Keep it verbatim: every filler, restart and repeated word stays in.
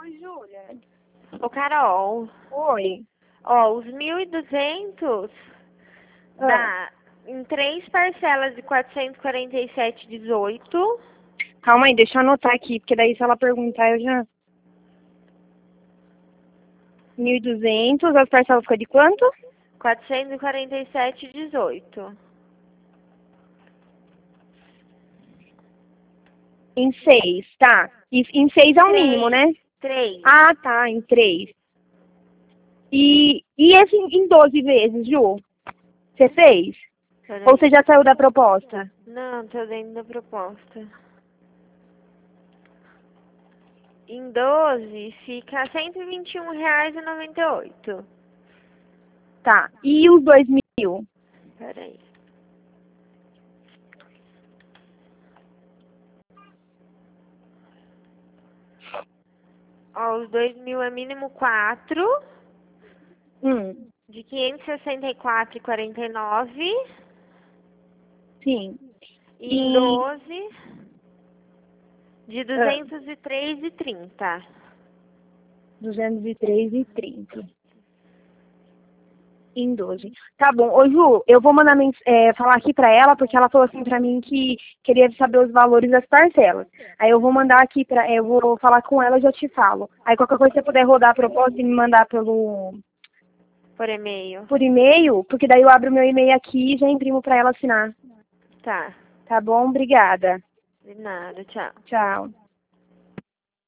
Oi, Júlia. Ô, Carol, Oi. ó, os mil e duzentos Ah. dá em três parcelas de quatrocentos e quarenta e sete reais e dezoito centavos. Calma aí, deixa eu anotar aqui, porque daí se ela perguntar eu já... mil e duzentos, as parcelas ficam de quanto? quatrocentos e quarenta e sete reais e dezoito centavos. Em seis, tá. E em seis é o mínimo, né? Três. Ah, tá, em três. E, e esse em em doze vezes, Ju? Você fez? Peraí. Ou você já saiu da proposta? Não, tô dentro da proposta. Em doze fica cento e vinte e um reais e noventa e oito centavos. Tá. E os dois mil? Peraí. Ó, os dois mil é mínimo quatro, Hum, de quinhentos e sessenta e quatro reais e quarenta e nove centavos. sim. E em E... doze, de ah, duzentos e três reais e trinta centavos. duzentos e três e trinta. Em doze. Tá bom. Ô, Ju, eu vou mandar mens- é, falar aqui pra ela, porque ela falou assim pra mim que queria saber os valores das parcelas. Aí eu vou mandar aqui pra... Eu vou falar com ela e já te falo. Aí qualquer coisa você puder rodar a proposta e me mandar pelo... Por e-mail. por e-mail, porque daí eu abro meu e-mail aqui e já imprimo pra ela assinar. Tá. Tá bom? Obrigada. De nada, tchau. Tchau.